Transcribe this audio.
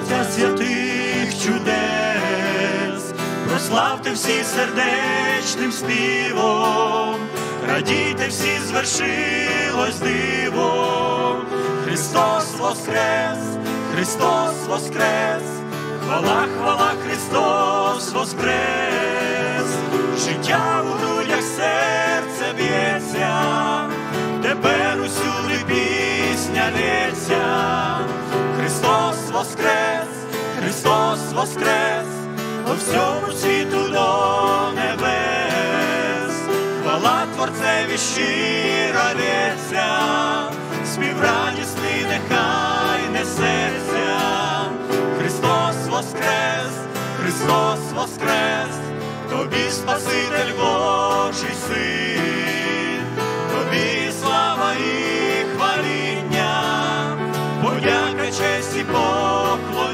Божества святих чудес, прославте всі сердечним співом, радійте всі, звершилось диво. Христос воскрес, Христос воскрес, хвала, хвала, Христос воскрес. Життя у грудях, серце б'ється, тепер усюди пісня лється. Христос воскрес, Христос воскрес, по всьому світу до небес. Хвала Творцеві щира лється, спів радісний нехай несеться. Христос воскрес, Христос воскрес, тобі Спаситель Божий Син, тобі слава і хваління, подяка, честь і поклоніння.